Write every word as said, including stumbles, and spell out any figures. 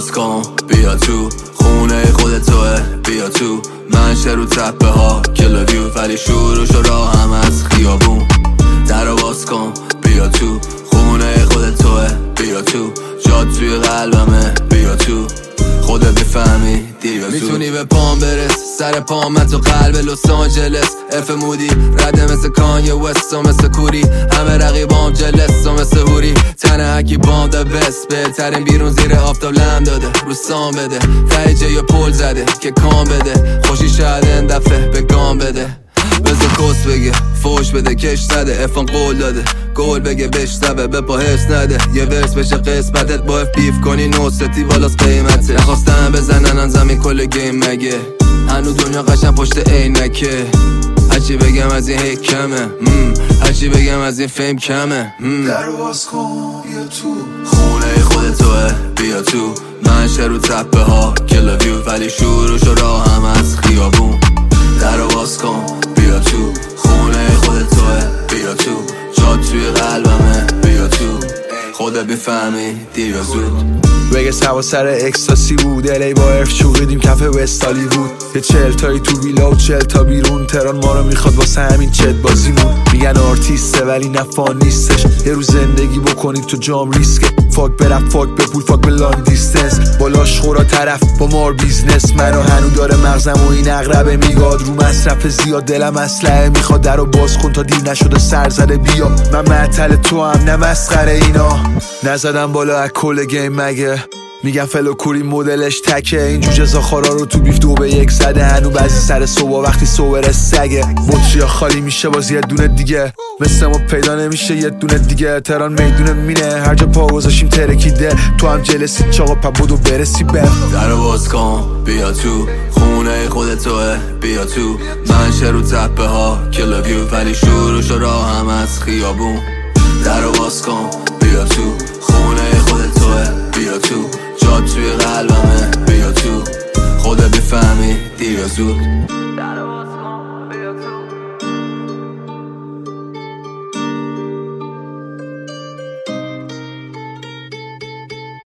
باز کن بیا تو، خونه خود توه بیا تو، منشه رو تپه ها کلویو ولی شروعش و راه هم از خیابون. درو باز کن بیا تو، خونه خود توه بیا تو، جاد توی قلبمه بیا تو، خودت بفهمی دیر زود. میتونی به پام برس سر پام من تو قلب لس آنجلس، اف مودی رده مثل کانیه وست و مثل کوری، همه رقیبام جلس و مثل هوری، تنه هکی بام دا بست، بهترین بیرون زیر آفتاب لم داده رو سام بده، ته جای پول زده که کام بده، خوشی شاید این دفعه به گام بده، بزا کس بگه فوش بده کش نده، افان قول داده گول بگه بشنوه به پا حس نده، یه ورس بشه قسمتت با اف بیف کنی نوستی بالاست قیمته، نخواستم بزنن ان زمین کل گیم مگه، هنو دنیا قشن پشت عینکه، هرچی بگم از این هی کمه، هرچی بگم از این فیم کمه. درو باز کن بیا تو، خونه خود توه بیا تو، منشه رو تپه ها کلویو ولی شروعش و راه هم از خیابون. درو باز کن بیا تو، خونه خود توه بیا تو، جاد توی قلبمه بیا تو، خودت بفهمی دیر یا زود. بگه سوا سر اکستاسی بود، الی با ارف چوقیدیم کف وستالی بود، یه چل تایی تو ویلا و چل تا بیرون، تران ما رو میخواد واسه همین چت بازیمون، میگن آرتیسته ولی نفان نیستش، یه روز زندگی بکنید تو جام ریسکه، فاک برم فاک به پول فاک به لانگ دیستنس، بالاش خورا طرف با مار بیزنس، منو هنو داره مغزم و این اقربه میگاد رو مصرف زیاد، دلم اسلحه میخواد درو باز کن تا دیر نشده سر زده بیا، من معطل تو هم نه مسخره اینا، نزدم بالا از کل گیم مگه، میگم فلو کوری مدلش تکه، این جوجه زاخارا رو تو بیف دو به یک زده، هنو بعضی سر صبح وقتی صبح سگه، بطریا خالی میشه باز یه دونه دیگه، مثل ما پیدا نمیشه یه دونه دیگه، تران میدونه مینه هر جا پا گذاشیم ترکیده، تو هم جلسی چاقا پا بودو برسی بهم. درو باز کن بیا تو، خونه خود توه بیا تو، منشه رو تپه ها کلویو ولی شروعش و راه هم از خیابون. درو باز کن بیا تو، خونه خود توه بیا تو، جاد توی قلبمه بیا تو، خودت بفهمی دیر یا زود.